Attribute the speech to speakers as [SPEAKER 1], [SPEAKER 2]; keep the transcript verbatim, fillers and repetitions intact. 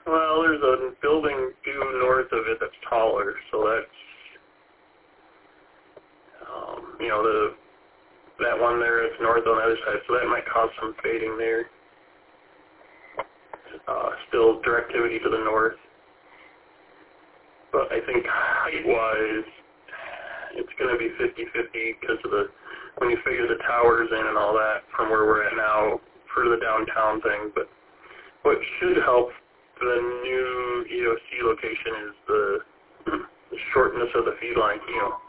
[SPEAKER 1] Well, there's a building due north of it that's taller, so that's, um, you know, the that one there is north on the other side, so that might cause some fading there. Uh, still directivity to the north. But I think height-wise, it's going to be fifty-fifty because of the, when you figure the towers in and all that from where we're at now for the downtown thing. But what should help the new E O C location is the, the shortness of the feed line keel.